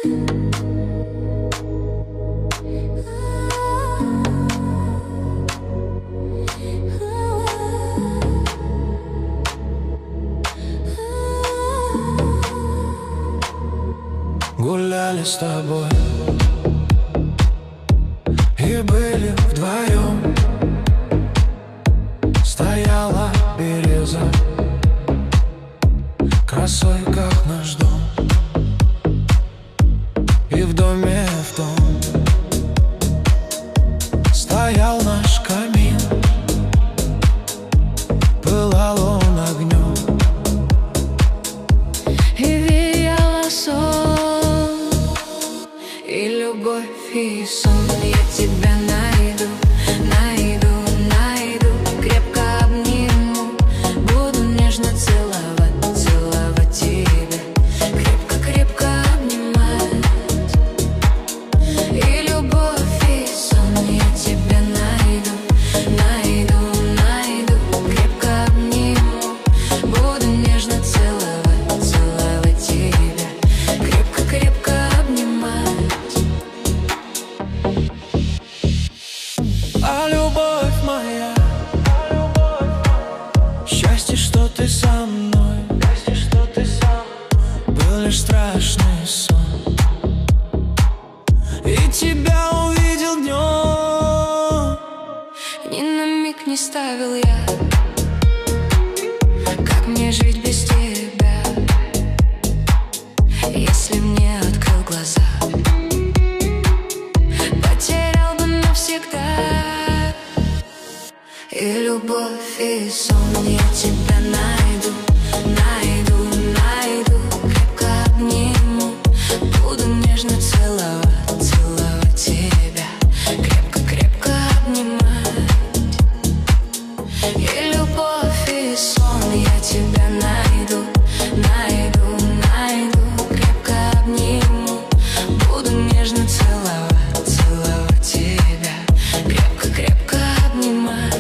Гуляли с тобой и были вдвоем. Стояла береза красой, как наш дом. И в доме в том стоял наш камин. Пылал он огнем, и веяло сон, и любовь, и сон. Я тебя найду, найду, найду, крепко обниму, буду нежно целовать, целовать тебя, крепко, крепко обнимать. И любовь, и сон. Я тебя найду, найду, найду, крепко обниму, буду нежно целовать, целовать тебя, крепко, крепко обнимать. а любовь моя, счастье, что ты со мной, был лишь страшный сон. И тебя увидел днем. Ни на миг не ставил я, как мне жить без тебя, если мне открыл глаза, потерял бы навсегда. И любовь, и сон. Я тебя найду, найду, найду, крепко обниму, буду нежно целовать, целовать тебя, крепко, крепко обнимать. И любовь, и сон. Я тебя найду, найду, найду, крепко обниму, буду нежно целовать, целовать тебя, крепко, крепко обнимать.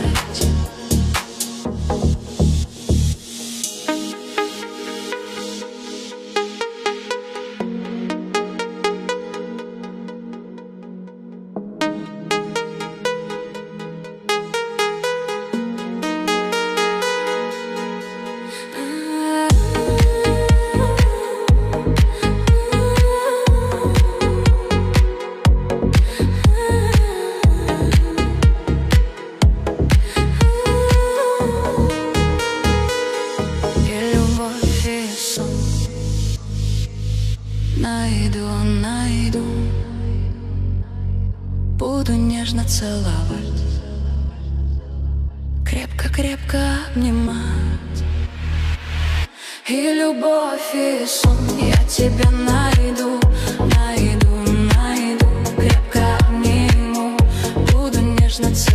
Найду, найду, буду нежно целовать, крепко-крепко обнимать. И любовь, и сон. Я тебя найду, найду, найду, крепко обниму, буду нежно целовать.